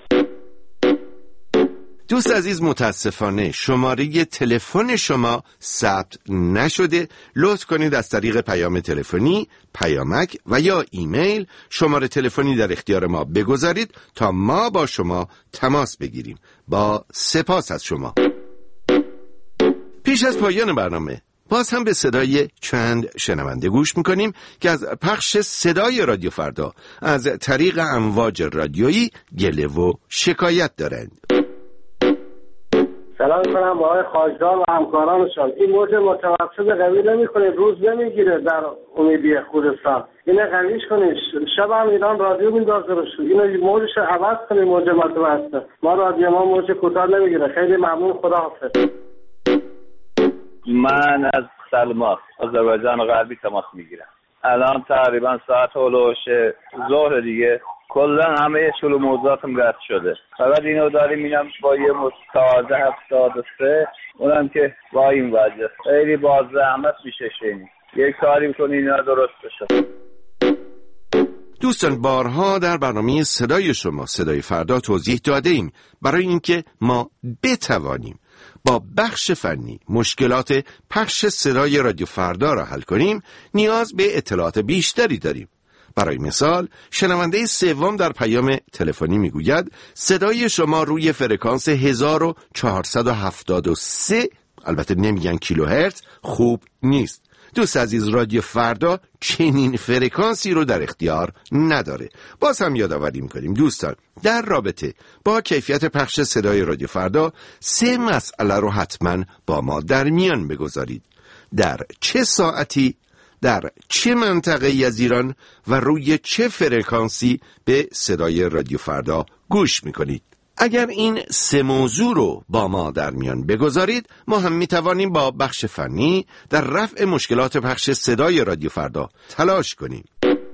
دوست عزیز، متاسفانه شماره تلفن شما ثبت نشده. لطف کنید از طریق پیام تلفنی، پیامک و یا ایمیل شماره تلفنی در اختیار ما بگذارید تا ما با شما تماس بگیریم. با سپاس از شما. پیش از پایان برنامه باز هم به صدای چند شنونده گوش میکنیم که از پخش صدای رادیو فردا از طریق امواج رادیویی گله و شکایت دارند. سلام میکنم با آقای خاجدار و همکارانشان. این موج متوسط قوی نمیکنه، روز نمیگیره در امیدی خوزستان. اینه قویش کنید. شب هم ایران رادیو میندازه رو شد. اینو موجش عوض کنید، موج متوسط. ما رادیو ما موج کوتاه نمیگیره. خیلی ممنون، خداحافظ. من از سلما، آذربایجان غربی تماس میگیرم. الان تقریبا ساعت هلوش ظهر دیگه. کلا همه شلو موضوعاتم رد شده. فقط اینو داریم اینم با یه مستعارضه هفتاد و سه، اونم که با این وجه خیلی باز زحمت میشه شینی. یک کاری میکنی اینا درست بشه. دوستان بارها در برنامه صدای شما صدای فردا توضیح داده ایم برای اینکه ما بتوانیم با بخش فنی مشکلات پخش صدای رادیو فردا را حل کنیم نیاز به اطلاعات بیشتری داریم. برای مثال شنونده سوم در پیام تلفنی میگوید صدای شما روی فرکانس هزار و چهارصد و هفتاد و سه البته نمیگن کیلوهرتز خوب نیست. دوست عزیز، رادیو فردا چنین فرکانسی رو در اختیار نداره. باز هم یادآوری می‌کنیم دوستان، در رابطه با کیفیت پخش صدای رادیو فردا سه مسئله رو حتما با ما در میان بگذارید: در چه ساعتی، در چه منطقه‌ای از ایران و روی چه فرکانسی به صدای رادیو فردا گوش می‌کنید. اگر این سه موضوع رو با ما در میان بگذارید، ما هم میتوانیم با بخش فنی در رفع مشکلات پخش صدای رادیو فردا تلاش کنیم.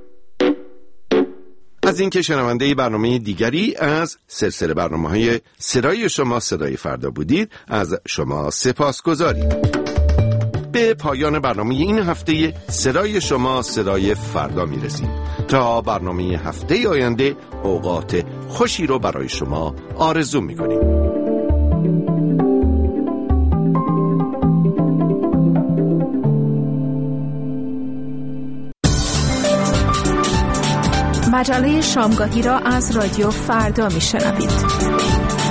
از اینکه شنونده برنامه دیگری از سلسله برنامه‌های صدای شما صدای فردا بودید، از شما سپاسگزاریم. به پایان برنامه این هفته صدای شما صدای فردا میرسیم. تا برنامه هفته آینده اوقات خوشی رو برای شما آرزو میکنیم. مجله شامگاهی را از رادیو فردا میشنوید.